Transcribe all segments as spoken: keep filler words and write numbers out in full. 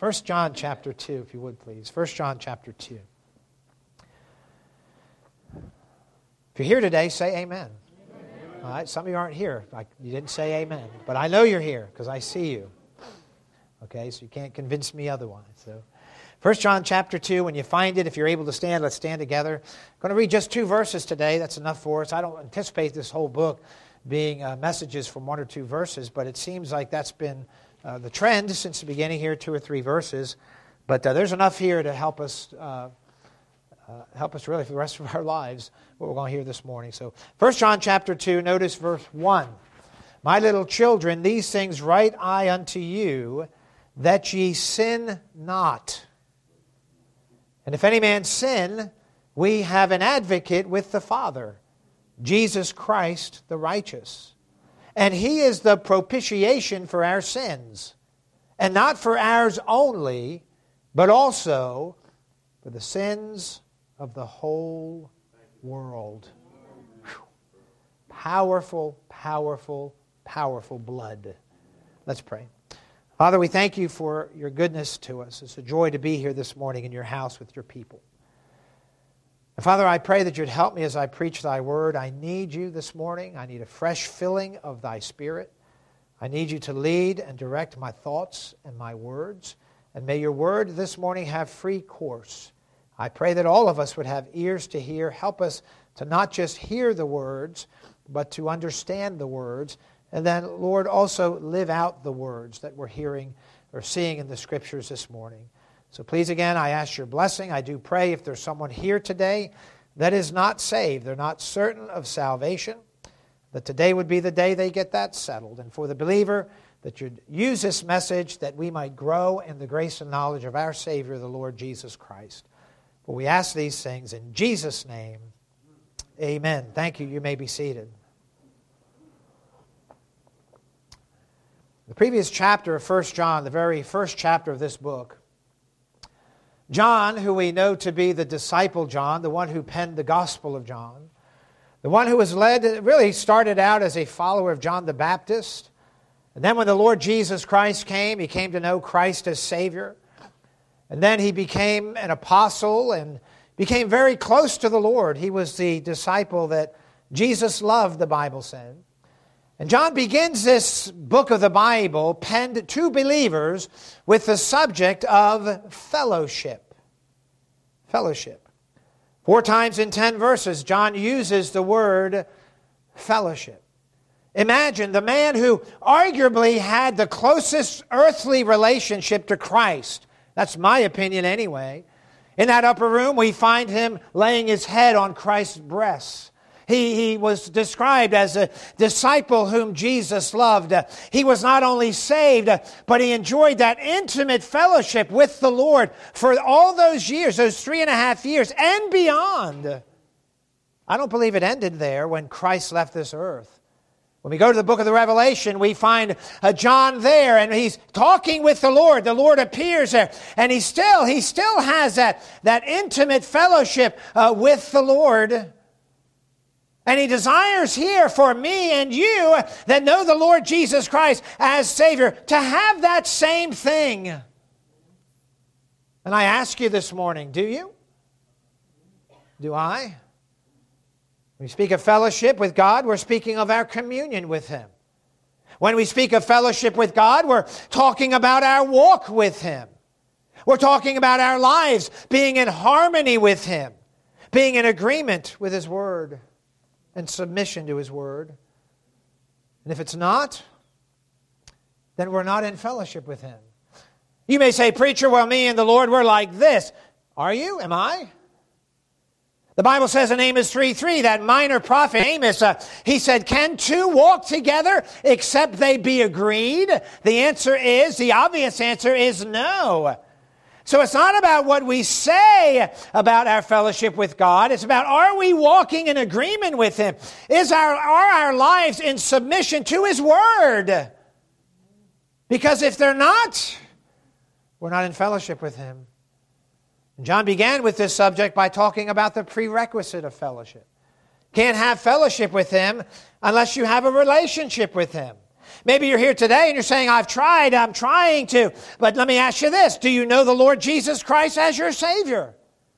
First John chapter two, if you would please. First John chapter two. If you're here today, say amen. Amen. All right, some of you aren't here. Like, you didn't say amen. But I know you're here because I see you. Okay, so you can't convince me otherwise. So, First John chapter two, when you find it, if you're able to stand, let's stand together. I'm going to read just two verses today. That's enough for us. I don't anticipate this whole book being uh, messages from one or two verses, but it seems like that's been uh, the trend since the beginning here, two or three verses. But uh, there's enough here to help us uh, uh, help us really for the rest of our lives, what we're going to hear this morning. So First John chapter two, notice verse one. My little children, these things write I unto you, that ye sin not. And if any man sin, we have an advocate with the Father, Jesus Christ the righteous. And he is the propitiation for our sins, and not for ours only, but also for the sins of the whole world. Whew. Powerful, powerful, powerful blood. Let's pray. Father, we thank you for your goodness to us. It's a joy to be here this morning in your house with your people. And Father, I pray that you'd help me as I preach thy word. I need you this morning. I need a fresh filling of thy Spirit. I need you to lead and direct my thoughts and my words. And may your word this morning have free course. I pray that all of us would have ears to hear. Help us to not just hear the words, but to understand the words. And then, Lord, also live out the words that we're hearing or seeing in the Scriptures this morning. So please, again, I ask your blessing. I do pray if there's someone here today that is not saved, they're not certain of salvation, that today would be the day they get that settled. And for the believer, that you'd use this message that we might grow in the grace and knowledge of our Savior, the Lord Jesus Christ. For we ask these things in Jesus' name. Amen. Thank you. You may be seated. The previous chapter of First John, the very first chapter of this book, John, who we know to be the disciple John, the one who penned the Gospel of John, the one who was led, really started out as a follower of John the Baptist. And then when the Lord Jesus Christ came, he came to know Christ as Savior. And then he became an apostle and became very close to the Lord. He was the disciple that Jesus loved, the Bible said. And John begins this book of the Bible, penned to believers, with the subject of fellowship. Fellowship. Four times in ten verses, John uses the word fellowship. Imagine the man who arguably had the closest earthly relationship to Christ. That's my opinion anyway. In that upper room, we find him laying his head on Christ's breast. He, he was described as a disciple whom Jesus loved. Uh, he was not only saved, uh, but he enjoyed that intimate fellowship with the Lord for all those years, those three and a half years and beyond. I don't believe it ended there when Christ left this earth. When we go to the book of the Revelation, we find uh, John there, and he's talking with the Lord. The Lord appears there, and he still, he still has that, that intimate fellowship uh, with the Lord. And he desires here for me and you that know the Lord Jesus Christ as Savior to have that same thing. And I ask you this morning, do you? Do I? When we speak of fellowship with God, we're speaking of our communion with Him. When we speak of fellowship with God, we're talking about our walk with Him. We're talking about our lives being in harmony with Him, being in agreement with His Word and submission to His Word. And if it's not, then we're not in fellowship with Him. You may say, preacher, well, me and the Lord, we're like this. Are you? Am I? The Bible says in Amos three three, that minor prophet Amos, uh, he said, can two walk together except they be agreed? The answer is, the obvious answer is no. So it's not about what we say about our fellowship with God. It's about, are we walking in agreement with Him? Is our, are our lives in submission to His Word? Because if they're not, we're not in fellowship with Him. And John began with this subject by talking about the prerequisite of fellowship. Can't have fellowship with Him unless you have a relationship with Him. Maybe you're here today and you're saying, I've tried, I'm trying to. But let me ask you this. Do you know the Lord Jesus Christ as your Savior?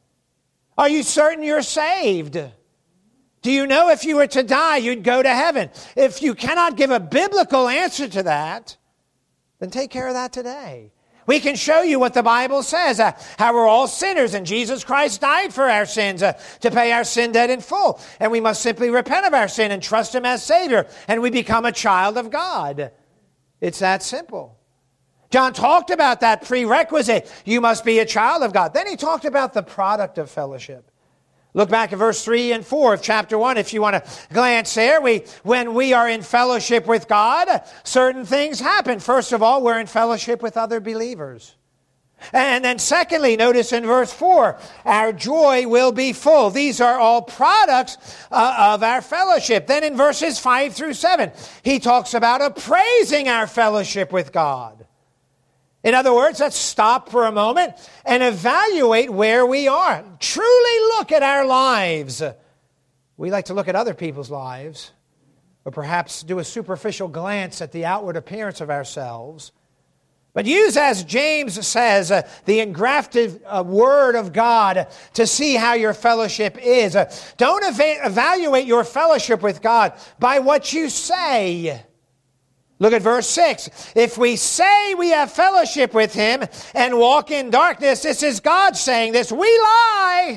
Are you certain you're saved? Do you know if you were to die, you'd go to heaven? If you cannot give a biblical answer to that, then take care of that today. We can show you what the Bible says, uh, how we're all sinners and Jesus Christ died for our sins uh, to pay our sin debt in full. And we must simply repent of our sin and trust Him as Savior, and we become a child of God. It's that simple. John talked about that prerequisite. You must be a child of God. Then he talked about the product of fellowship. Look back at verse three and four of chapter one if you want to glance there. We, when we are in fellowship with God, certain things happen. First of all, we're in fellowship with other believers. And then secondly, notice in verse four, our joy will be full. These are all products uh, of our fellowship. Then in verses five through seven, he talks about appraising our fellowship with God. In other words, let's stop for a moment and evaluate where we are. Truly look at our lives. We like to look at other people's lives, or perhaps do a superficial glance at the outward appearance of ourselves. But use, as James says, uh, the engrafted uh, Word of God to see how your fellowship is. Uh, don't eva- evaluate your fellowship with God by what you say. Look at verse six. If we say we have fellowship with Him and walk in darkness, this is God saying this, we lie.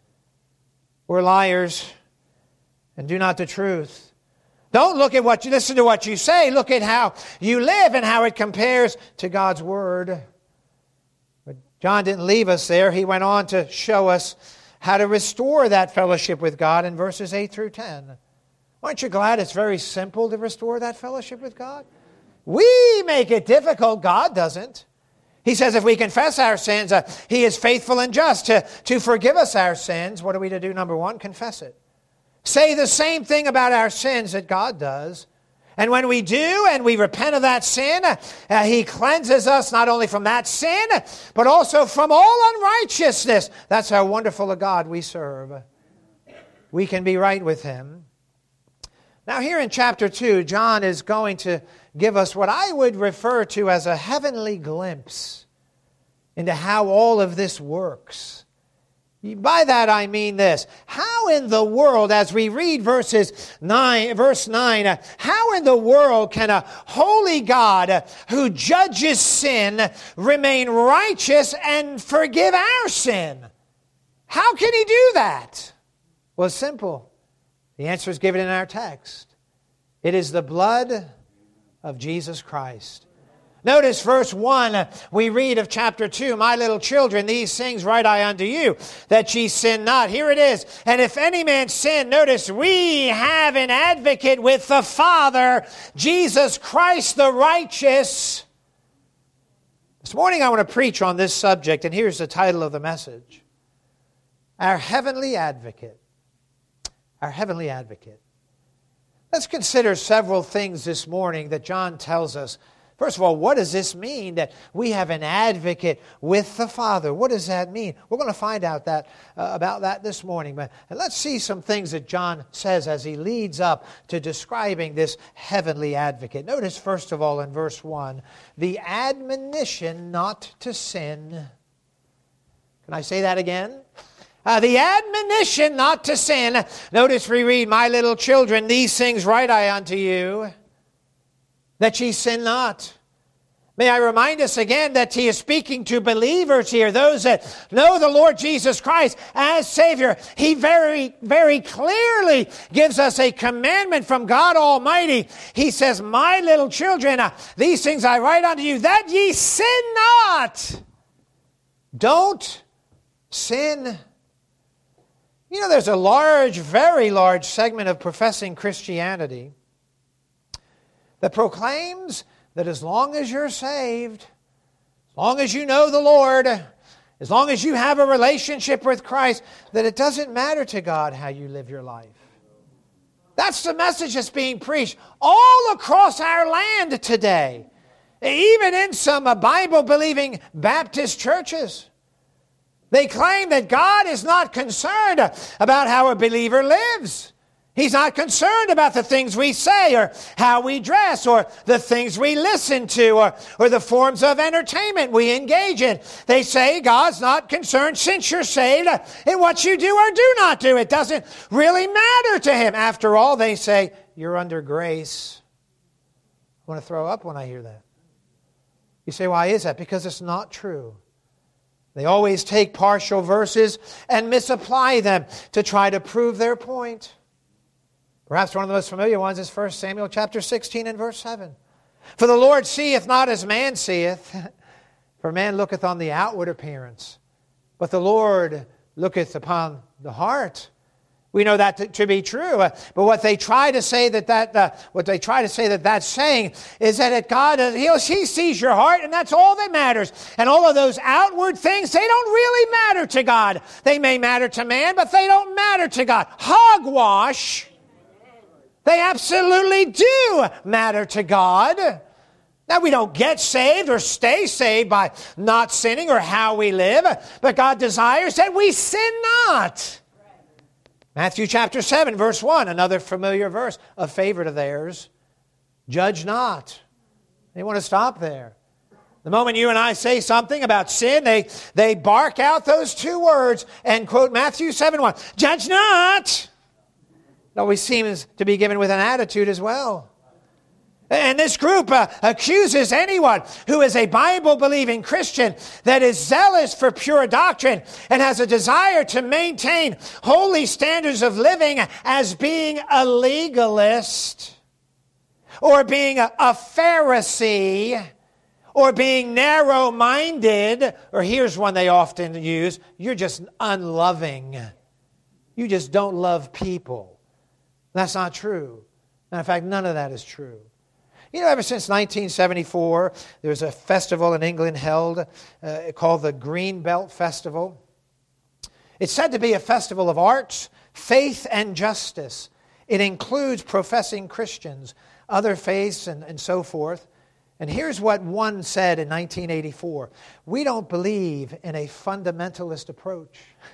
We're liars and do not the truth. Don't look at what you, listen to what you say. Look at how you live and how it compares to God's Word. But John didn't leave us there. He went on to show us how to restore that fellowship with God in verses eight through ten. Aren't you glad it's very simple to restore that fellowship with God? We make it difficult. God doesn't. He says if we confess our sins, uh, He is faithful and just to, to forgive us our sins. What are we to do? Number one, confess it. Say the same thing about our sins that God does. And when we do and we repent of that sin, uh, He cleanses us not only from that sin, but also from all unrighteousness. That's how wonderful a God we serve. We can be right with Him. Now here in chapter two, John is going to give us what I would refer to as a heavenly glimpse into how all of this works. By that I mean this. How in the world, as we read verses nine, verse nine, uh, how in the world can a holy God uh, who judges sin remain righteous and forgive our sin? How can He do that? Well, it's simple. The answer is given in our text. It is the blood of Jesus Christ. Notice verse one, we read of chapter two, my little children, these things write I unto you, that ye sin not. Here it is. And if any man sin, notice, we have an advocate with the Father, Jesus Christ the righteous. This morning I want to preach on this subject, and here's the title of the message. Our heavenly advocate. Our heavenly advocate. Let's consider several things this morning that John tells us. First of all, what does this mean that we have an advocate with the Father? What does that mean? We're going to find out that uh, about that this morning. But and let's see some things that John says as he leads up to describing this heavenly advocate. Notice, first of all, in verse one, the admonition not to sin. Can I say that again? Uh, the admonition not to sin. Notice we read, my little children, these things write I unto you, that ye sin not. May I remind us again that He is speaking to believers here, those that know the Lord Jesus Christ as Savior. He very, very clearly gives us a commandment from God Almighty. He says, my little children, uh, these things I write unto you, that ye sin not. Don't sin. You know, there's a large, very large segment of professing Christianity that proclaims that as long as you're saved, as long as you know the Lord, as long as you have a relationship with Christ, that it doesn't matter to God how you live your life. That's the message that's being preached all across our land today, even in some Bible-believing Baptist churches. They claim that God is not concerned about how a believer lives. He's not concerned about the things we say or how we dress or the things we listen to or, or the forms of entertainment we engage in. They say God's not concerned since you're saved in what you do or do not do. It doesn't really matter to Him. After all, they say, you're under grace. I want to throw up when I hear that. You say, why is that? Because it's not true. They always take partial verses and misapply them to try to prove their point. Perhaps one of the most familiar ones is First Samuel chapter sixteen and verse seven. For the Lord seeth not as man seeth, for man looketh on the outward appearance, but the Lord looketh upon the heart. We know that to, to be true, uh, but what they try to say that that uh, what they try to say that that's saying is that at God uh, he, he sees your heart, and that's all that matters. And all of those outward things, they don't really matter to God. They may matter to man, but they don't matter to God. Hogwash. They absolutely do matter to God. Now, we don't get saved or stay saved by not sinning or how we live, but God desires that we sin not. Matthew chapter seven, verse one, another familiar verse, a favorite of theirs. Judge not. They want to stop there. The moment you and I say something about sin, they, they bark out those two words and quote Matthew seven one. Judge not. It always seems to be given with an attitude as well. And this group uh, accuses anyone who is a Bible-believing Christian that is zealous for pure doctrine and has a desire to maintain holy standards of living as being a legalist or being a, a Pharisee or being narrow-minded, or here's one they often use, you're just unloving. You just don't love people. That's not true. In fact, none of that is true. You know, ever since nineteen seventy-four, there was a festival in England held uh, called the Green Belt Festival. It's said to be a festival of arts, faith, and justice. It includes professing Christians, other faiths, and, and so forth. And here's what one said in nineteen eighty-four. We don't believe in a fundamentalist approach.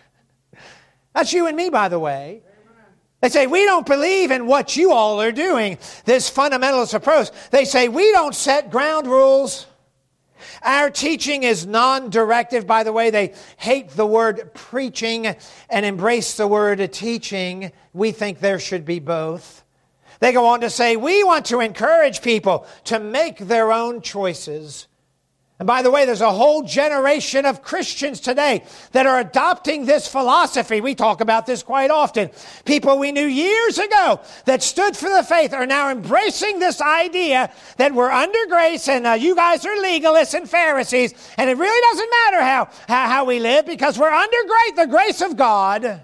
That's you and me, by the way. They say, we don't believe in what you all are doing, this fundamentalist approach. They say, we don't set ground rules. Our teaching is non-directive. By the way, they hate the word preaching and embrace the word teaching. We think there should be both. They go on to say, we want to encourage people to make their own choices. And by the way, there's a whole generation of Christians today that are adopting this philosophy. We talk about this quite often. People we knew years ago that stood for the faith are now embracing this idea that we're under grace and uh, you guys are legalists and Pharisees, and it really doesn't matter how, how, how we live because we're under grace, the grace of God. And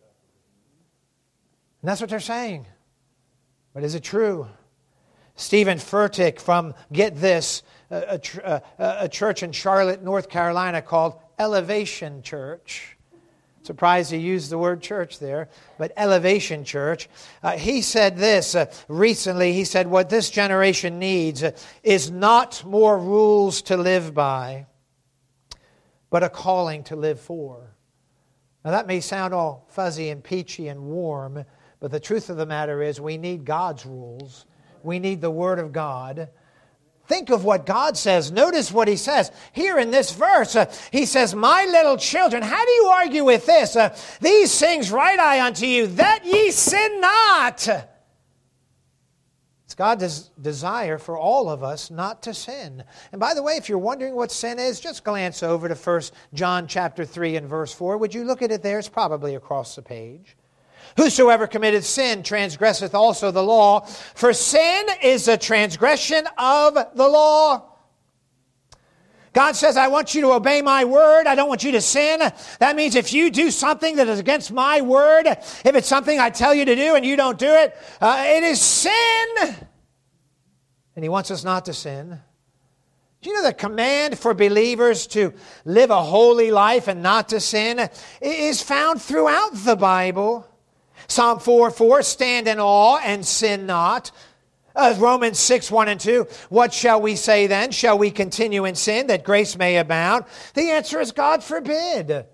that's what they're saying. But is it true? Stephen Furtick from, get this, A, a, a church in Charlotte, North Carolina called Elevation Church. Surprised he used the word church there, but Elevation Church. Uh, he said this uh, recently. He said, what this generation needs uh, is not more rules to live by, but a calling to live for. Now that may sound all fuzzy and peachy and warm, but the truth of the matter is we need God's rules. We need the Word of God. Think of what God says. Notice what He says. Here in this verse, uh, He says, my little children, how do you argue with this? Uh, These things write I unto you, that ye sin not. It's God's desire for all of us not to sin. And by the way, if you're wondering what sin is, just glance over to First John chapter three and verse four. Would you look at it there? It's probably across the page. Whosoever committeth sin transgresseth also the law, for sin is a transgression of the law. God says, I want you to obey my word. I don't want you to sin. That means if you do something that is against my word, if it's something I tell you to do and you don't do it, uh, it is sin. And He wants us not to sin. Do you know the command for believers to live a holy life and not to sin is found throughout the Bible? Psalm four four, stand in awe and sin not. Uh, Romans six one and two, what shall we say then? Shall we continue in sin that grace may abound? The answer is God forbid.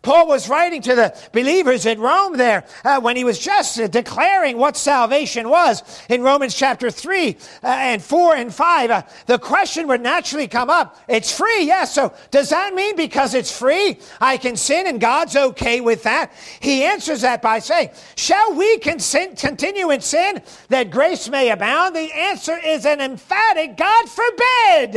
Paul was writing to the believers in Rome there uh, when he was just uh, declaring what salvation was in Romans chapter three uh, and four and five. Uh, the question would naturally come up. It's free, yes. So does that mean because it's free, I can sin and God's okay with that? He answers that by saying, shall we consent, continue in sin that grace may abound? The answer is an emphatic God forbid.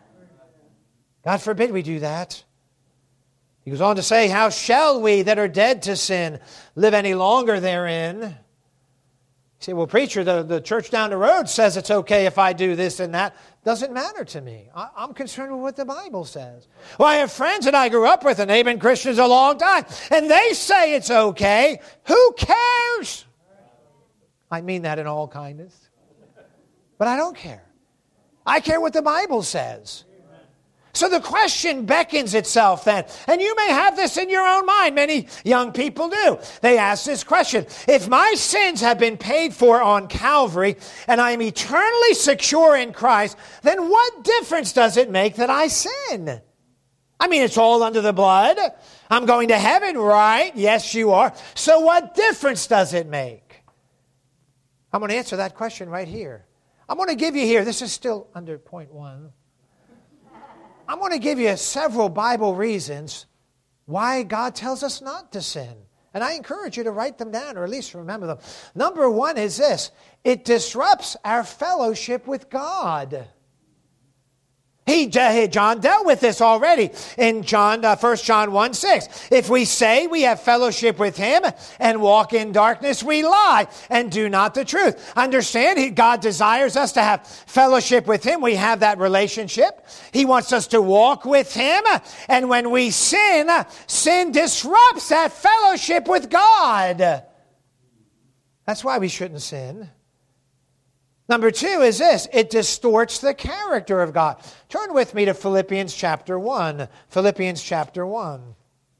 God forbid we do that. He goes on to say, how shall we that are dead to sin live any longer therein? You say, well, preacher, the, the church down the road says it's okay if I do this and that. Doesn't matter to me. I, I'm concerned with what the Bible says. Well, I have friends that I grew up with and they've been Christians a long time and they say it's okay. Who cares? I mean that in all kindness. But I don't care. I care what the Bible says. So the question beckons itself then, and you may have this in your own mind. Many young people do. They ask this question: if my sins have been paid for on Calvary and I am eternally secure in Christ, then what difference does it make that I sin? I mean, it's all under the blood. I'm going to heaven, right? Yes, you are. So what difference does it make? I'm going to answer that question right here. I'm going to give you here, this is still under point one. I'm going to give you several Bible reasons why God tells us not to sin. And I encourage you to write them down or at least remember them. Number one is this: it disrupts our fellowship with God. He, John dealt with this already in John, uh, First John one six. If we say we have fellowship with Him and walk in darkness, we lie and do not the truth. Understand, he, God desires us to have fellowship with Him. We have that relationship. He wants us to walk with Him. And when we sin, sin disrupts that fellowship with God. That's why we shouldn't sin. Number two is this: it distorts the character of God. Turn with me to Philippians chapter one. Philippians chapter one.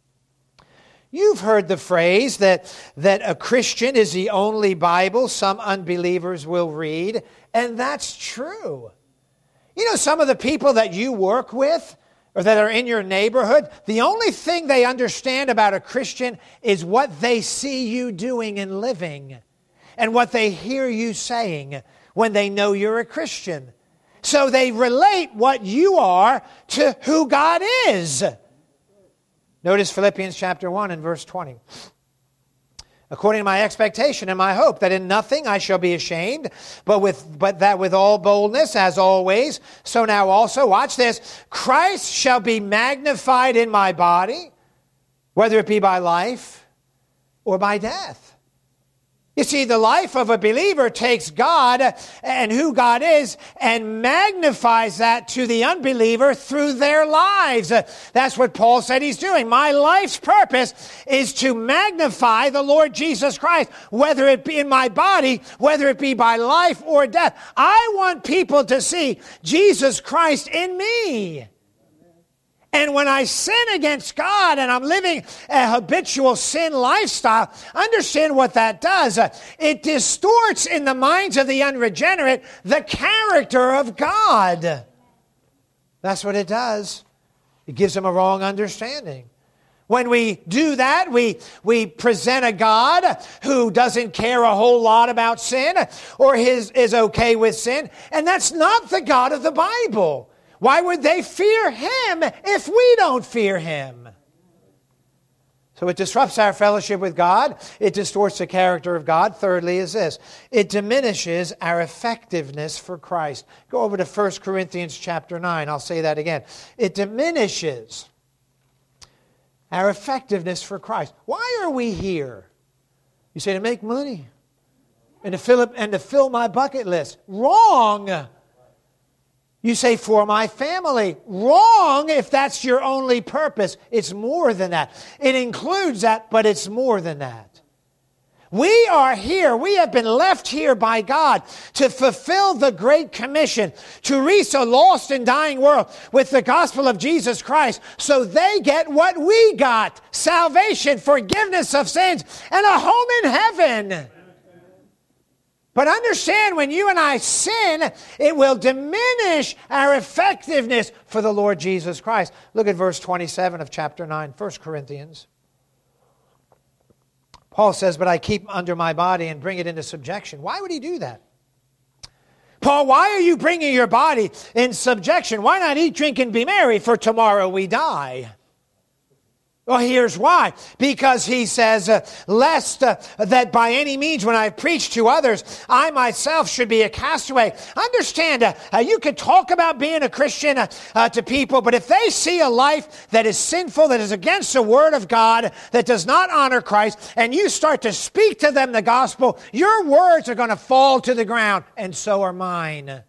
You've heard the phrase that, that a Christian is the only Bible some unbelievers will read, and that's true. You know, some of the people that you work with or that are in your neighborhood, the only thing they understand about a Christian is what they see you doing and living and what they hear you saying when they know you're a Christian. So they relate what you are to who God is. Notice Philippians chapter one and verse twenty. According to my expectation and my hope, that in nothing I shall be ashamed, but with but that with all boldness, as always, so now also, watch this, Christ shall be magnified in my body, whether it be by life or by death. You see, the life of a believer takes God and who God is and magnifies that to the unbeliever through their lives. That's what Paul said he's doing. My life's purpose is to magnify the Lord Jesus Christ, whether it be in my body, whether it be by life or death. I want people to see Jesus Christ in me. And when I sin against God and I'm living a habitual sin lifestyle, understand what that does. It distorts in the minds of the unregenerate the character of God. That's what it does. It gives them a wrong understanding. When we do that, we, we present a God who doesn't care a whole lot about sin or his, is okay with sin. And that's not the God of the Bible. Why would they fear Him if we don't fear Him? So it disrupts our fellowship with God. It distorts the character of God. Thirdly is this: it diminishes our effectiveness for Christ. Go over to First Corinthians chapter nine. I'll say that again. It diminishes our effectiveness for Christ. Why are we here? You say, to make money and to fill up, and to fill my bucket list. Wrong. You say, for my family. Wrong if that's your only purpose. It's more than that. It includes that, but it's more than that. We are here. We have been left here by God to fulfill the Great Commission, to reach a lost and dying world with the gospel of Jesus Christ so they get what we got: salvation, forgiveness of sins, and a home in heaven. But understand, when you and I sin, it will diminish our effectiveness for the Lord Jesus Christ. Look at verse twenty-seven of chapter nine, First Corinthians. Paul says, but I keep under my body and bring it into subjection. Why would he do that? Paul, why are you bringing your body in subjection? Why not eat, drink, and be merry, for tomorrow we die? Well, here's why. Because he says, uh, lest uh, that by any means when I preach to others, I myself should be a castaway. Understand, uh, uh, you could talk about being a Christian uh, uh, to people, but if they see a life that is sinful, that is against the Word of God, that does not honor Christ, and you start to speak to them the gospel, your words are going to fall to the ground, and so are mine.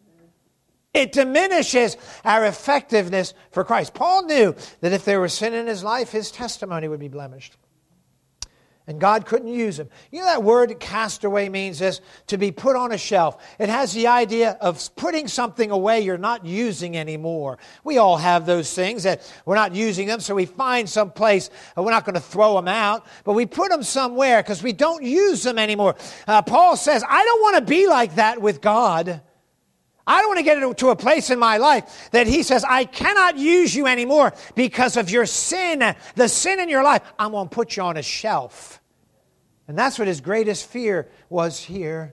It diminishes our effectiveness for Christ. Paul knew that if there was sin in his life, his testimony would be blemished. And God couldn't use him. You know that word castaway means this, to be put on a shelf. It has the idea of putting something away you're not using anymore. We all have those things that we're not using them, so we find some place. We're not going to throw them out, but we put them somewhere because we don't use them anymore. Uh, Paul says, I don't want to be like that with God. I don't want to get to a place in my life that he says, I cannot use you anymore because of your sin, the sin in your life. I'm going to put you on a shelf. And that's what his greatest fear was here.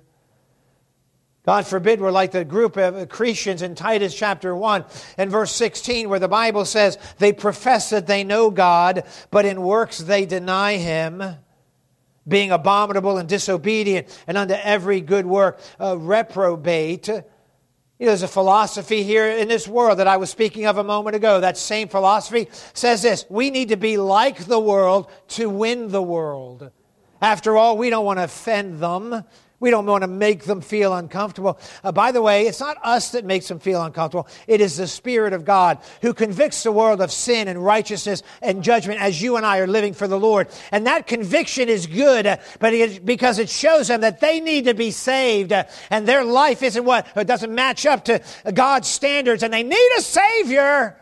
God forbid we're like the group of Cretans in Titus chapter one and verse sixteen, where the Bible says, they profess that they know God, but in works they deny him, being abominable and disobedient, and unto every good work uh, reprobate. You know, there's a philosophy here in this world that I was speaking of a moment ago. That same philosophy says this: we need to be like the world to win the world. After all, we don't want to offend them. We don't want to make them feel uncomfortable. Uh, by the way, it's not us that makes them feel uncomfortable. It is the Spirit of God who convicts the world of sin and righteousness and judgment as you and I are living for the Lord. And that conviction is good, uh, but it, because it shows them that they need to be saved. Uh, and their life isn't what, it doesn't match up to God's standards. And they need a Savior.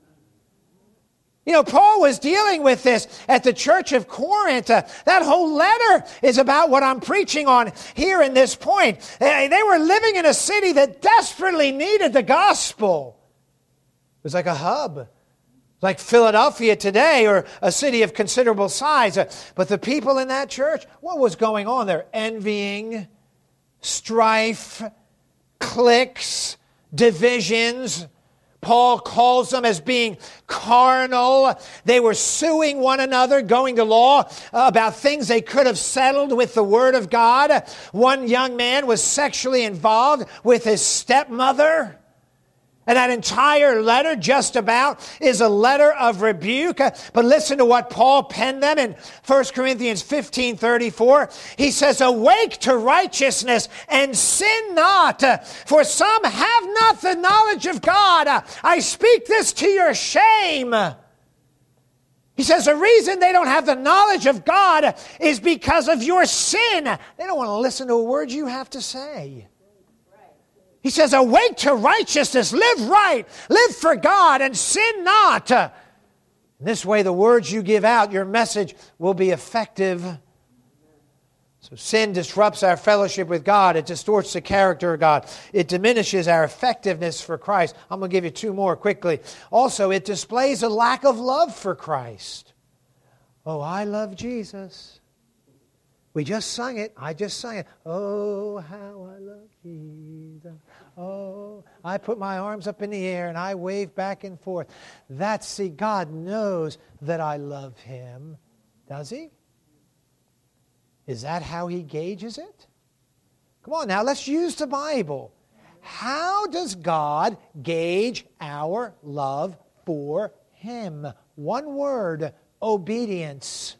You know, Paul was dealing with this at the church of Corinth. Uh, that whole letter is about what I'm preaching on here in this point. Uh, they were living in a city that desperately needed the gospel. It was like a hub, like Philadelphia today, or a city of considerable size. Uh, but the people in that church, what was going on there? Envying, strife, cliques, divisions. Paul calls them as being carnal. They were suing one another, going to law about things they could have settled with the Word of God. One young man was sexually involved with his stepmother. And that entire letter just about is a letter of rebuke. But listen to what Paul penned them in First Corinthians fifteen thirty-four. He says, awake to righteousness and sin not, for some have not the knowledge of God. I speak this to your shame. He says the reason they don't have the knowledge of God is because of your sin. They don't want to listen to a word you have to say. He says, awake to righteousness, live right, live for God, and sin not. In this way, the words you give out, your message will be effective. So sin disrupts our fellowship with God. It distorts the character of God. It diminishes our effectiveness for Christ. I'm going to give you two more quickly. Also, it displays a lack of love for Christ. Oh, I love Jesus. We just sung it. I just sang it. Oh, how I love Jesus. Oh, I put my arms up in the air and I wave back and forth. That's, see, God knows that I love Him. Does He? Is that how He gauges it? Come on now, let's use the Bible. How does God gauge our love for Him? One word: obedience.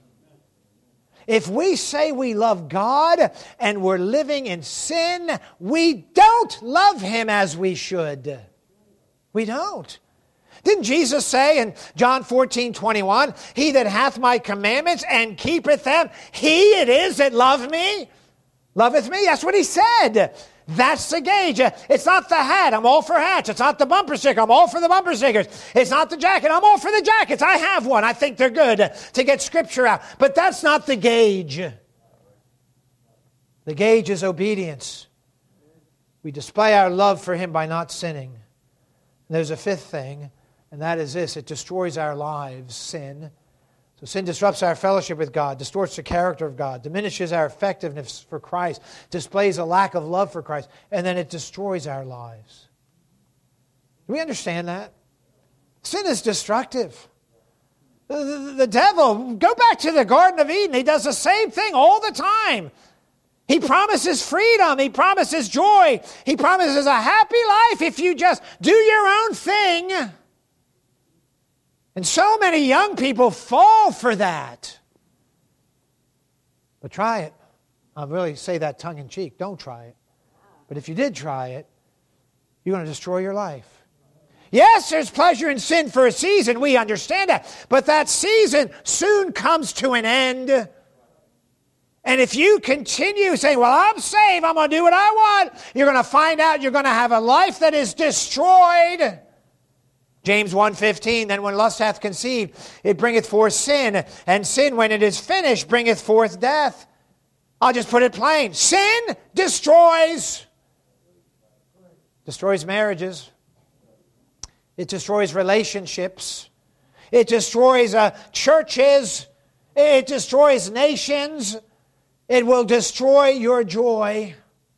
If we say we love God and we're living in sin, we don't love Him as we should. We don't. Didn't Jesus say in John fourteen twenty-one, he that hath my commandments and keepeth them, he it is that love me, loveth me? That's what He said. That's the gauge. It's not the hat. I'm all for hats. It's not the bumper sticker. I'm all for the bumper stickers. It's not the jacket. I'm all for the jackets. I have one. I think they're good to get Scripture out. But that's not the gauge. The gauge is obedience. We display our love for Him by not sinning. And there's a fifth thing, and that is this: it destroys our lives, sin. So sin disrupts our fellowship with God, distorts the character of God, diminishes our effectiveness for Christ, displays a lack of love for Christ, and then it destroys our lives. Do we understand that? Sin is destructive. The, the, the devil, go back to the Garden of Eden. He does the same thing all the time. He promises freedom. He promises joy. He promises a happy life if you just do your own thing. And so many young people fall for that. But try it. I really say that tongue in cheek. Don't try it. But if you did try it, you're going to destroy your life. Yes, there's pleasure in sin for a season. We understand that. But that season soon comes to an end. And if you continue saying, well, I'm saved, I'm going to do what I want, you're going to find out you're going to have a life that is destroyed. James one fifteen, then when lust hath conceived, it bringeth forth sin. And sin, when it is finished, bringeth forth death. I'll just put it plain. Sin destroys. Destroys marriages. It destroys relationships. It destroys uh, churches. It destroys nations. It will destroy your joy.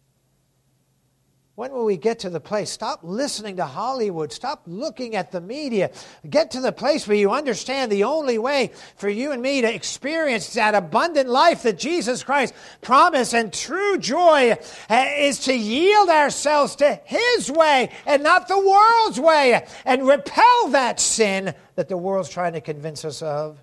When will we get to the place? Stop listening to Hollywood. Stop looking at the media. Get to the place where you understand the only way for you and me to experience that abundant life that Jesus Christ promised and true joy is to yield ourselves to His way and not the world's way and repel that sin that the world's trying to convince us of.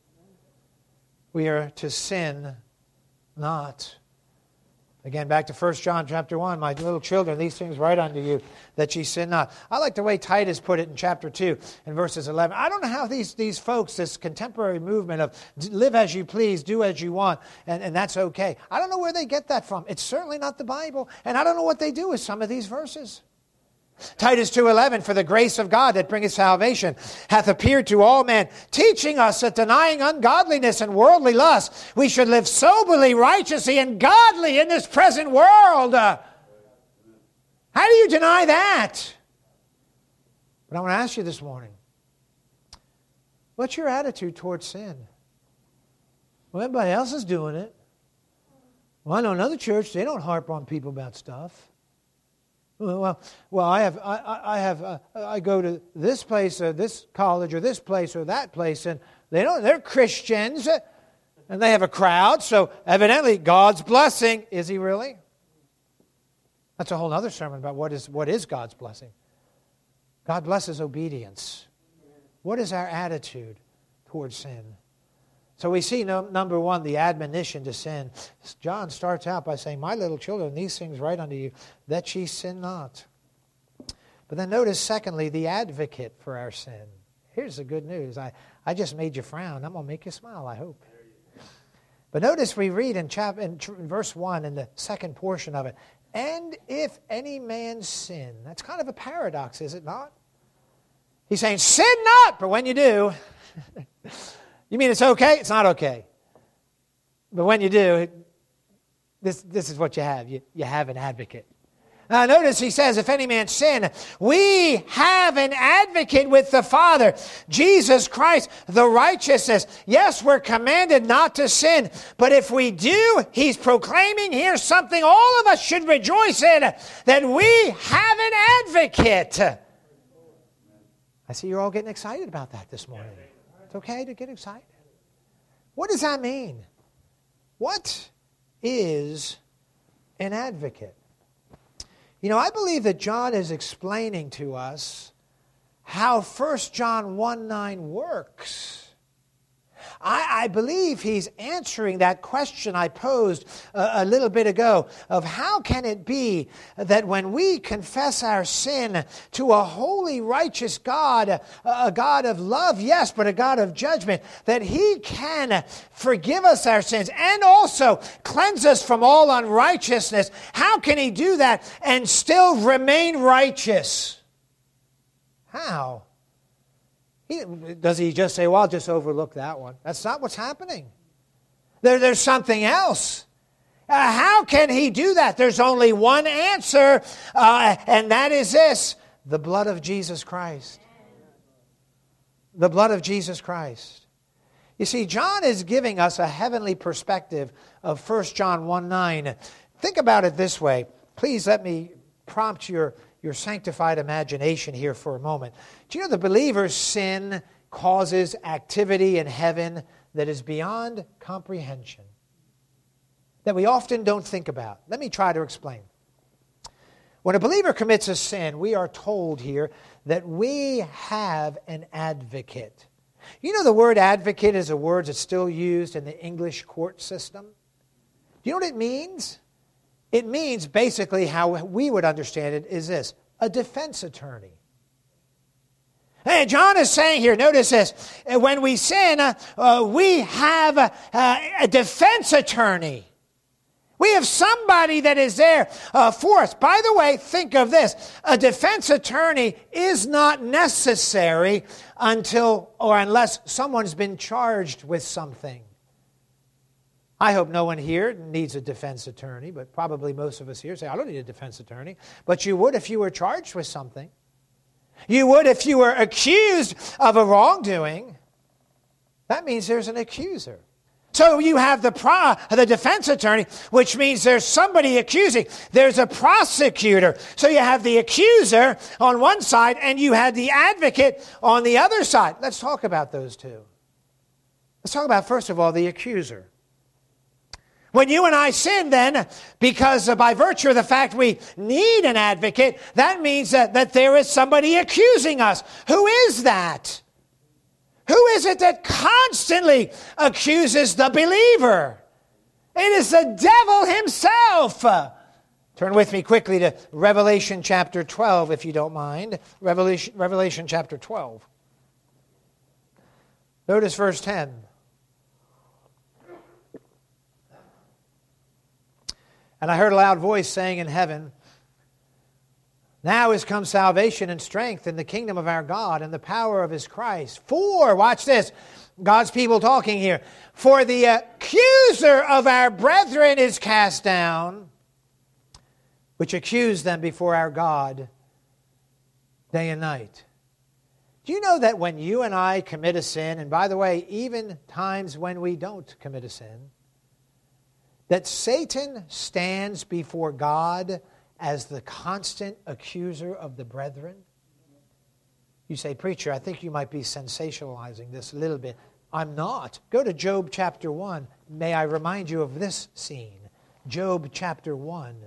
We are to sin not. Again, back to First John chapter one, my little children, these things write unto you, that ye sin not. I like the way Titus put it in chapter two, in verses eleven. I don't know how these, these folks, this contemporary movement of live as you please, do as you want, and, and that's okay. I don't know where they get that from. It's certainly not the Bible, and I don't know what they do with some of these verses. Titus two eleven, for the grace of God that bringeth salvation hath appeared to all men, teaching us that denying ungodliness and worldly lust, we should live soberly, righteously, and godly in this present world. Uh, how do you deny that? But I want to ask you this morning, what's your attitude towards sin? Well, everybody else is doing it. Well, I know another church, they don't harp on people about stuff. Well, well, I have, I, I have, uh, I go to this place, or this college, or this place, or that place, and they don't. They're Christians, and they have a crowd. So evidently, God's blessing. Is He really? That's a whole other sermon about what is what is God's blessing. God blesses obedience. What is our attitude towards sin? So we see, no, number one, the admonition to sin. John starts out by saying, my little children, these things write unto you, that ye sin not. But then notice, secondly, the advocate for our sin. Here's the good news. I, I just made you frown. I'm going to make you smile, I hope. But notice we read in, chap, in, in verse one, in the second portion of it, and if any man sin. That's kind of a paradox, is it not? He's saying, sin not, but when you do... You mean it's okay? It's not okay. But when you do, this, this is what you have. You, you have an advocate. Now notice he says, if any man sin, we have an advocate with the Father, Jesus Christ, the righteousness. Yes, we're commanded not to sin, but if we do, he's proclaiming, here's something all of us should rejoice in, that we have an advocate. I see you're all getting excited about that this morning. It's okay to get excited. What does that mean? What is an advocate? You know, I believe that John is explaining to us how First John one nine works. I, I believe he's answering that question I posed a, a little bit ago of how can it be that when we confess our sin to a holy, righteous God, a, a God of love, yes, but a God of judgment, that He can forgive us our sins and also cleanse us from all unrighteousness. How can He do that and still remain righteous? How? He, does he just say, well, I'll just overlook that one? That's not what's happening. There, there's something else. Uh, how can he do that? There's only one answer, uh, and that is this: the blood of Jesus Christ. The blood of Jesus Christ. You see, John is giving us a heavenly perspective of First John one nine. Think about it this way. Please let me prompt your, your sanctified imagination here for a moment. Do you know the believer's sin causes activity in heaven that is beyond comprehension, that we often don't think about? Let me try to explain. When a believer commits a sin, we are told here that we have an advocate. You know the word advocate is a word that's still used in the English court system. Do you know what it means? It means basically how we would understand it is this: a defense attorney. Hey, John is saying here, notice this, when we sin, uh, uh, we have a, a defense attorney. We have somebody that is there uh, for us. By the way, think of this. A defense attorney is not necessary until or unless someone's been charged with something. I hope no one here needs a defense attorney, but probably most of us here say, I don't need a defense attorney. But you would if you were charged with something. You would if you were accused of a wrongdoing. That means there's an accuser. So you have the pro, the defense attorney, which means there's somebody accusing. There's a prosecutor. So you have the accuser on one side and you had the advocate on the other side. Let's talk about those two. Let's talk about, first of all, the accuser. When you and I sin, then, because by virtue of the fact we need an advocate, that means that, that there is somebody accusing us. Who is that? Who is it that constantly accuses the believer? It is the devil himself. Turn with me quickly to Revelation chapter twelve, if you don't mind. Revelation, Revelation chapter twelve. Notice verse ten. And I heard a loud voice saying in heaven, now is come salvation and strength in the kingdom of our God and the power of his Christ. For, watch this, God's people talking here. For the accuser of our brethren is cast down, which accused them before our God day and night. Do you know that when you and I commit a sin, and by the way, even times when we don't commit a sin, that Satan stands before God as the constant accuser of the brethren? You say, preacher, I think you might be sensationalizing this a little bit. I'm not. Go to Job chapter one. May I remind you of this scene. Job chapter one.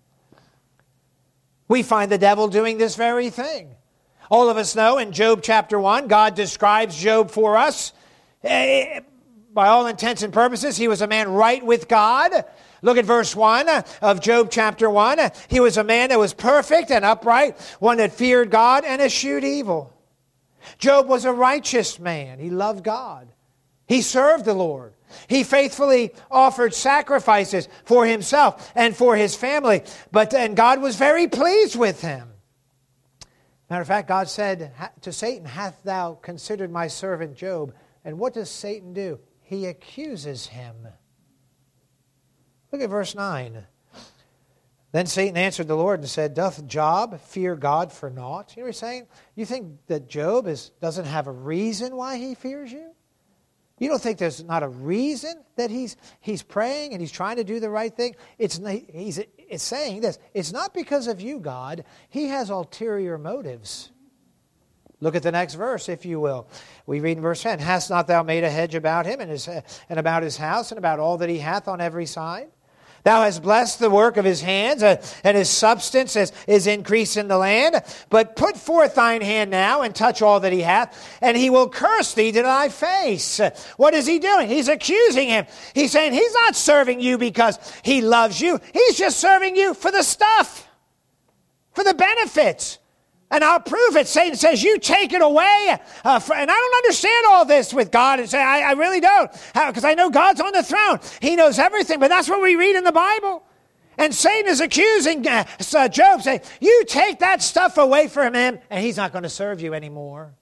We find the devil doing this very thing. All of us know in Job chapter one, God describes Job for us. By all intents and purposes, he was a man right with God. Look at verse one of Job chapter one. He was a man that was perfect and upright, one that feared God and eschewed evil. Job was a righteous man. He loved God. He served the Lord. He faithfully offered sacrifices for himself and for his family. But and God was very pleased with him. Matter of fact, God said to Satan, "Hath thou considered my servant Job?" And what does Satan do? He accuses him. Look at verse nine. Then Satan answered the Lord and said, Doth Job fear God for naught? You know what he's saying? You think that Job is, doesn't have a reason why he fears you? You don't think there's not a reason that he's he's praying and he's trying to do the right thing? It's he's it's saying this. It's not because of you, God. He has ulterior motives. Look at the next verse, if you will. We read in verse ten, Hast not thou made a hedge about him and, his, and about his house and about all that he hath on every side? Thou hast blessed the work of his hands, uh, and his substance is, is increased in the land. But put forth thine hand now, and touch all that he hath, and he will curse thee to thy face. What is he doing? He's accusing him. He's saying he's not serving you because he loves you. He's just serving you for the stuff, for the benefits. And I'll prove it. Satan says, you take it away. Uh, for, and I don't understand all this with God. And say, I, I really don't. Because I know God's on the throne. He knows everything. But that's what we read in the Bible. And Satan is accusing uh, Job, saying, you take that stuff away from him, and he's not going to serve you anymore.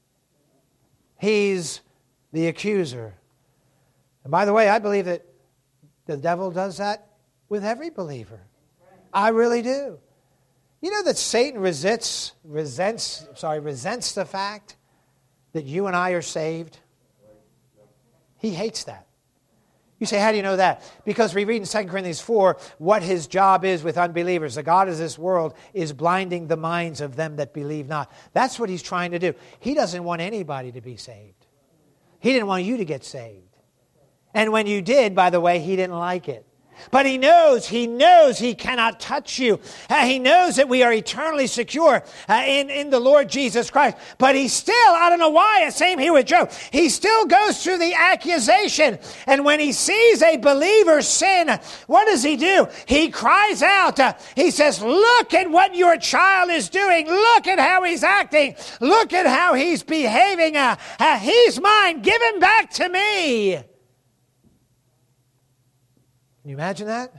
He's the accuser. And by the way, I believe that the devil does that with every believer. I really do. You know that Satan resists, resents, sorry, resents the fact that you and I are saved? He hates that. You say, how do you know that? Because we read in Second Corinthians four what his job is with unbelievers. The God of this world is blinding the minds of them that believe not. That's what he's trying to do. He doesn't want anybody to be saved. He didn't want you to get saved. And when you did, by the way, he didn't like it. But he knows, he knows he cannot touch you. Uh, he knows that we are eternally secure uh, in, in the Lord Jesus Christ. But he still, I don't know why, same here with Job, he still goes through the accusation. And when he sees a believer sin, what does he do? He cries out. Uh, he says, look at what your child is doing. Look at how he's acting. Look at how he's behaving. Uh, uh, he's mine. Give him back to me. Can you imagine that?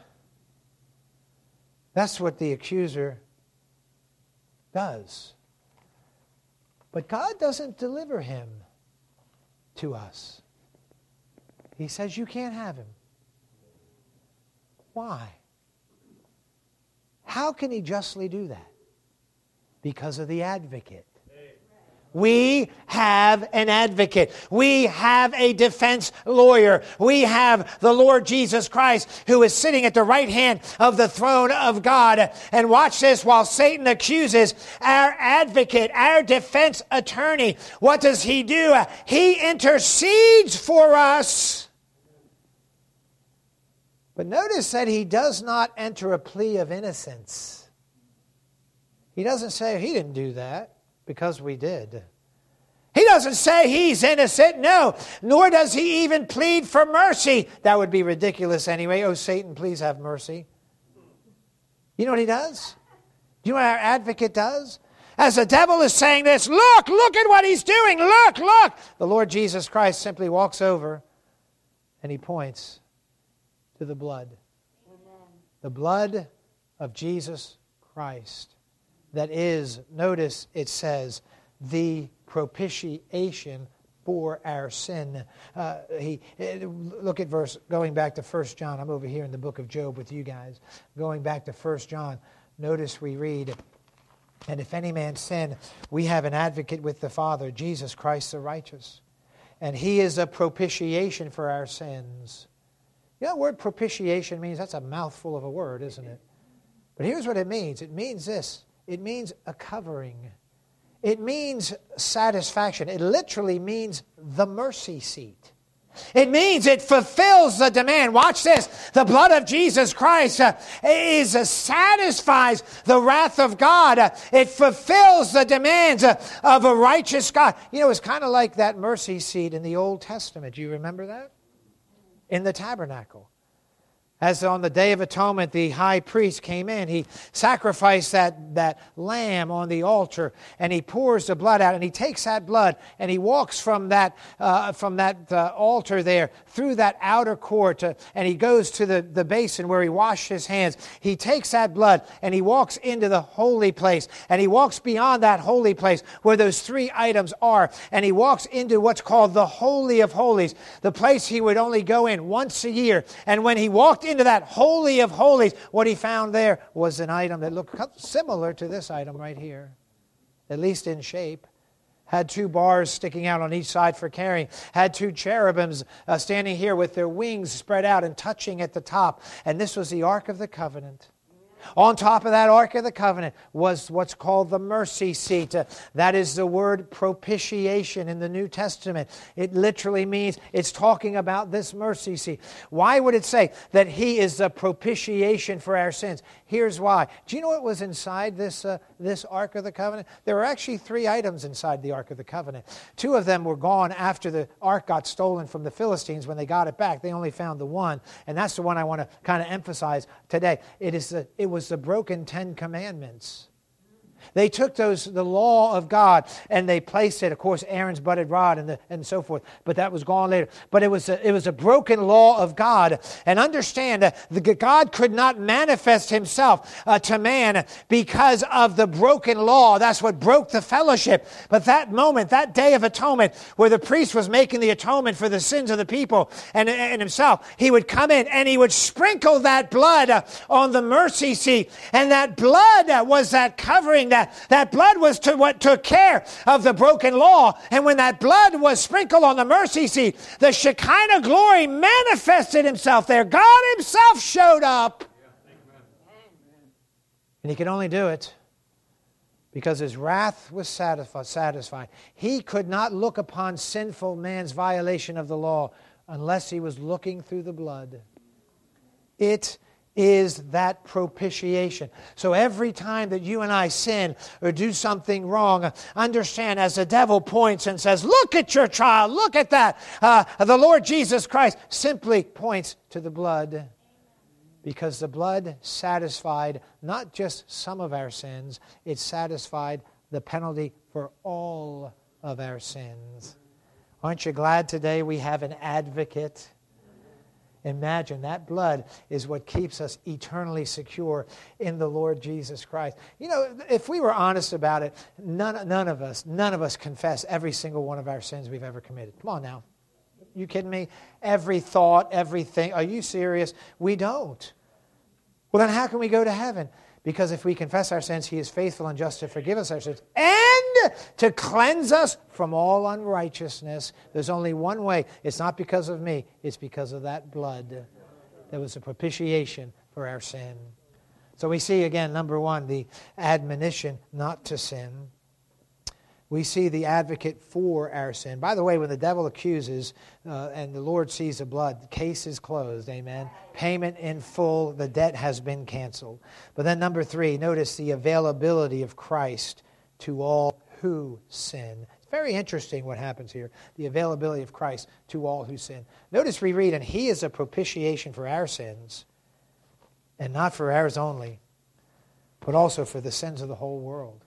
That's what the accuser does. But God doesn't deliver him to us. He says you can't have him. Why? How can he justly do that? Because of the advocate. We have an advocate. We have a defense lawyer. We have the Lord Jesus Christ who is sitting at the right hand of the throne of God. And watch this, while Satan accuses our advocate, our defense attorney, what does he do? He intercedes for us. But notice that he does not enter a plea of innocence. He doesn't say he didn't do that. Because we did. He doesn't say he's innocent, no. Nor does he even plead for mercy. That would be ridiculous anyway. Oh, Satan, please have mercy. You know what he does? Do you know what our advocate does? As the devil is saying this, look, look at what he's doing. Look, look. The Lord Jesus Christ simply walks over and he points to the blood. Amen. The blood of Jesus Christ. That is, notice it says, the propitiation for our sin. Uh, he look at verse, going back to First John. I'm over here in the book of Job with you guys. Going back to First John, notice we read, and if any man sin, we have an advocate with the Father, Jesus Christ the righteous. And he is a propitiation for our sins. You know what word propitiation means? That's a mouthful of a word, isn't it? But here's what it means. It means this. It means a covering. It means satisfaction. It literally means the mercy seat. It means it fulfills the demand. Watch this. The blood of Jesus Christ uh, is uh, satisfies the wrath of God. Uh, it fulfills the demands uh, of a righteous God. You know, it's kind of like that mercy seat in the Old Testament. Do you remember that? In the tabernacle. As on the Day of Atonement, the high priest came in. He sacrificed that, that lamb on the altar, and he pours the blood out, and he takes that blood, and he walks from that uh, from that uh, altar there through that outer court, uh, and he goes to the, the basin where he washed his hands. He takes that blood, and he walks into the holy place, and he walks beyond that holy place where those three items are, and he walks into what's called the Holy of Holies, the place he would only go in once a year. And when he walked into that Holy of Holies, what he found there was an item that looked similar to this item right here, at least in shape. Had two bars sticking out on each side for carrying. Had two cherubims uh, standing here with their wings spread out and touching at the top. And this was the Ark of the Covenant. On top of that Ark of the Covenant was what's called the mercy seat. Uh, that is the word propitiation in the New Testament. It literally means it's talking about this mercy seat. Why would it say that he is the propitiation for our sins? Here's why. Do you know what was inside this uh, this Ark of the Covenant? There were actually three items inside the Ark of the Covenant. Two of them were gone after the Ark got stolen from the Philistines. When they got it back, they only found the one. And that's the one I want to kind of emphasize today. It is the, it was the broken Ten Commandments. They took those the law of God and they placed it, of course, Aaron's budded rod and the, and so forth. But that was gone later. But it was a, it was a broken law of God. And understand that the, God could not manifest himself uh, to man because of the broken law. That's what broke the fellowship. But that moment, that Day of Atonement, where the priest was making the atonement for the sins of the people and, and himself, he would come in and he would sprinkle that blood uh, on the mercy seat. And that blood uh, was that covering, that that. That blood was to what took care of the broken law. And when that blood was sprinkled on the mercy seat, the Shekinah glory manifested himself there. God himself showed up. And he could only do it because his wrath was satisfied. He could not look upon sinful man's violation of the law unless he was looking through the blood. It is that propitiation. So every time that you and I sin or do something wrong, understand as the devil points and says, look at your child, look at that. Uh, the Lord Jesus Christ simply points to the blood. Because the blood satisfied not just some of our sins, it satisfied the penalty for all of our sins. Aren't you glad today we have an advocate? Imagine that blood is what keeps us eternally secure in the Lord Jesus Christ. You know, if we were honest about it, none, none of us, none of us confess every single one of our sins we've ever committed. Come on now. You kidding me? Every thought, everything. Are you serious? We don't. Well, then how can we go to heaven? Because if we confess our sins, he is faithful and just to forgive us our sins and to cleanse us from all unrighteousness. There's only one way. It's not because of me. It's because of that blood. There was a propitiation for our sin. So we see again, number one, the admonition not to sin. We see the advocate for our sin. By the way, when the devil accuses uh, and the Lord sees the blood, the case is closed, amen? Payment in full, the debt has been canceled. But then number three, notice the availability of Christ to all who sin. It's very interesting what happens here, the availability of Christ to all who sin. Notice we read, and he is a propitiation for our sins, and not for ours only, but also for the sins of the whole world.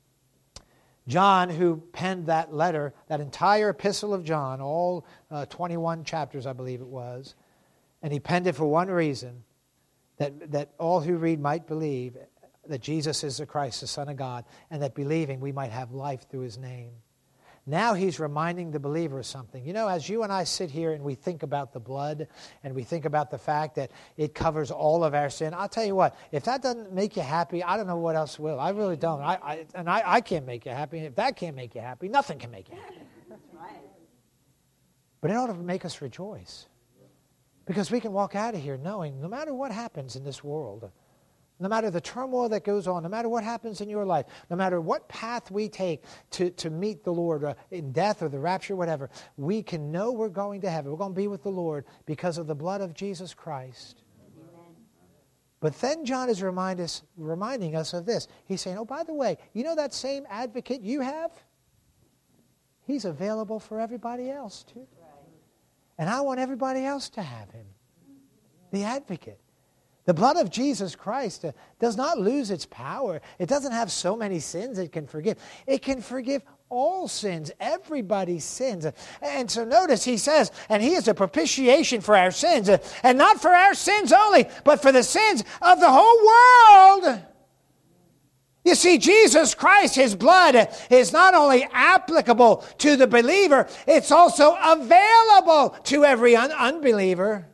John, who penned that letter, that entire epistle of John, all uh, twenty-one chapters, I believe it was, and he penned it for one reason, that, that all who read might believe that Jesus is the Christ, the Son of God, and that believing we might have life through his name. Now he's reminding the believer of something. You know, as you and I sit here and we think about the blood and we think about the fact that it covers all of our sin, I'll tell you what, if that doesn't make you happy, I don't know what else will. I really don't. I, I And I, I can't make you happy. If that can't make you happy, nothing can make you happy. That's right. But it ought to make us rejoice. Because we can walk out of here knowing no matter what happens in this world, no matter the turmoil that goes on, no matter what happens in your life, no matter what path we take to, to meet the Lord uh, in death or the rapture, whatever, we can know we're going to heaven. We're going to be with the Lord because of the blood of Jesus Christ. Amen. But then John is remind us, reminding us of this. He's saying, oh, by the way, you know that same advocate you have? He's available for everybody else too. And I want everybody else to have him. The advocate. The blood of Jesus Christ uh, does not lose its power. It doesn't have so many sins it can forgive. It can forgive all sins, everybody's sins. And so notice he says, and he is a propitiation for our sins, uh, and not for our sins only, but for the sins of the whole world. You see, Jesus Christ, his blood is not only applicable to the believer, it's also available to every un- unbeliever.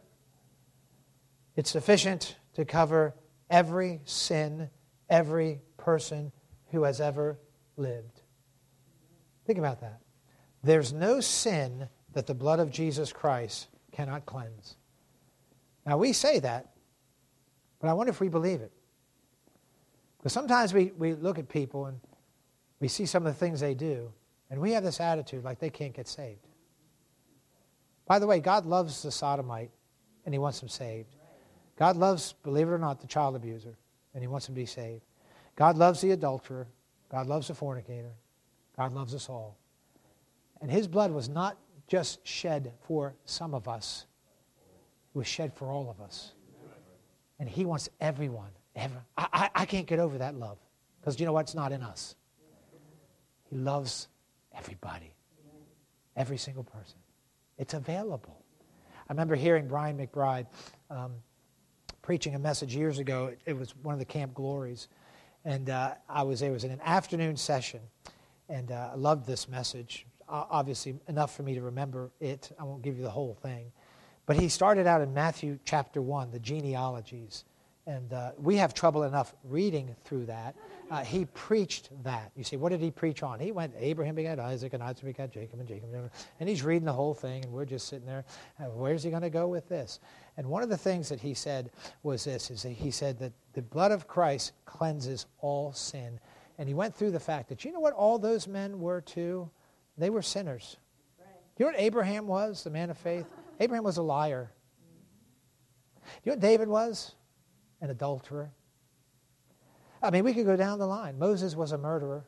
It's sufficient to cover every sin, every person who has ever lived. Think about that. There's no sin that the blood of Jesus Christ cannot cleanse. Now, we say that, but I wonder if we believe it. Because sometimes we, we look at people and we see some of the things they do, and we have this attitude like they can't get saved. By the way, God loves the sodomite, and he wants them saved. God loves, believe it or not, the child abuser, and he wants them to be saved. God loves the adulterer. God loves the fornicator. God loves us all. And his blood was not just shed for some of us. It was shed for all of us. And he wants everyone, ever. I, I, I can't get over that love. Because you know what? It's not in us. He loves everybody. Every single person. It's available. I remember hearing Brian McBride um, preaching a message years ago. It was one of the Camp Glories. And uh, I was there. It was in an afternoon session. And uh, I loved this message. Uh, obviously, enough for me to remember it. I won't give you the whole thing. But he started out in Matthew chapter one, the genealogies. And uh, we have trouble enough reading through that. Uh, he preached that. You say, what did he preach on? He went, Abraham begat Isaac, and Isaac begat Jacob, and Jacob. And he's reading the whole thing, and we're just sitting there. Uh, where's he going to go with this? And one of the things that he said was this, is that he said that the blood of Christ cleanses all sin. And he went through the fact that, you know what all those men were too? They were sinners. You know what Abraham was, the man of faith? Abraham was a liar. You know what David was? An adulterer. I mean, we could go down the line. Moses was a murderer.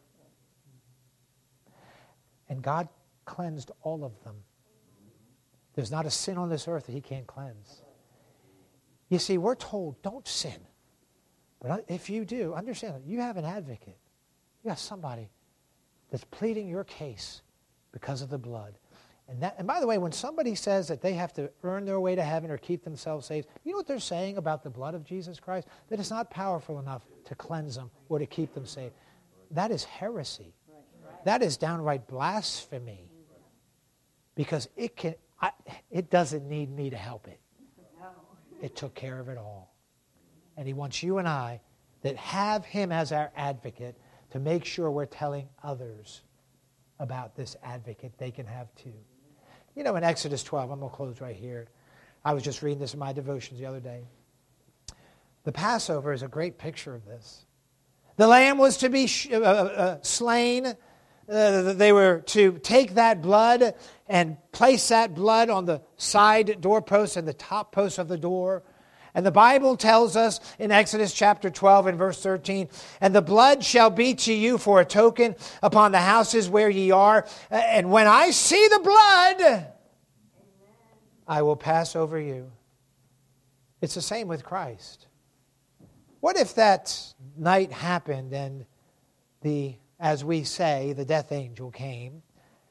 And God cleansed all of them. There's not a sin on this earth that he can't cleanse. You see, we're told, don't sin. But if you do, understand that you have an advocate. You have somebody that's pleading your case because of the blood. And, that, and by the way, when somebody says that they have to earn their way to heaven or keep themselves saved, you know what they're saying about the blood of Jesus Christ? That it's not powerful enough to cleanse them or to keep them saved. That is heresy. That is downright blasphemy. Because it can, I, it doesn't need me to help it. It took care of it all. And he wants you and I that have him as our advocate to make sure we're telling others about this advocate they can have too. You know, in Exodus twelve, I'm going to close right here. I was just reading this in my devotions the other day. The Passover is a great picture of this. The lamb was to be sh- uh, uh, slain. Uh, they were to take that blood and place that blood on the side doorpost and the top post of the door. And the Bible tells us in Exodus chapter twelve and verse thirteen, and the blood shall be to you for a token upon the houses where ye are. And when I see the blood, I will pass over you. It's the same with Christ. What if that night happened and the, as we say, the death angel came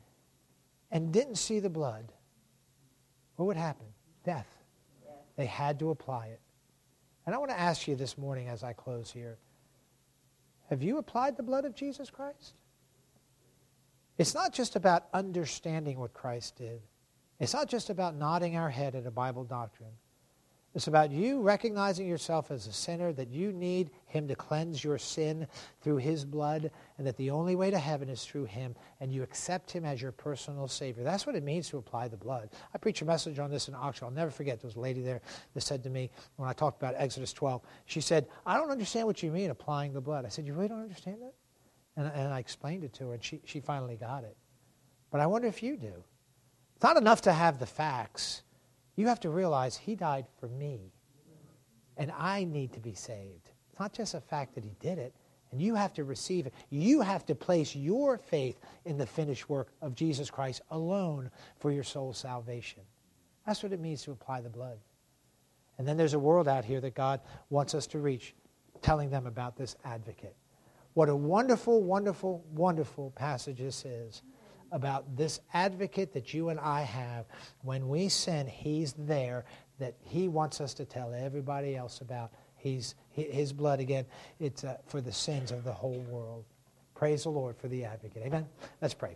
and didn't see the blood? What would happen? Death. They had to apply it. And I want to ask you this morning as I close here, have you applied the blood of Jesus Christ? It's not just about understanding what Christ did. It's not just about nodding our head at a Bible doctrine. It's about you recognizing yourself as a sinner, that you need him to cleanse your sin through his blood, and that the only way to heaven is through him, and you accept him as your personal Savior. That's what it means to apply the blood. I preached a message on this in Oxford. I'll never forget. There was a lady there that said to me, when I talked about Exodus twelve, she said, I don't understand what you mean applying the blood. I said, you really don't understand that? And, and I explained it to her, and she, she finally got it. But I wonder if you do. It's not enough to have the facts. You have to realize he died for me, and I need to be saved. It's not just a fact that he did it, and you have to receive it. You have to place your faith in the finished work of Jesus Christ alone for your soul's salvation. That's what it means to apply the blood. And then there's a world out here that God wants us to reach, telling them about this advocate. What a wonderful, wonderful, wonderful passage this is. About this advocate that you and I have. When we sin, he's there, that he wants us to tell everybody else about. He's, his blood, again, it's uh, for the sins of the whole world. Praise the Lord for the advocate. Amen? Let's pray.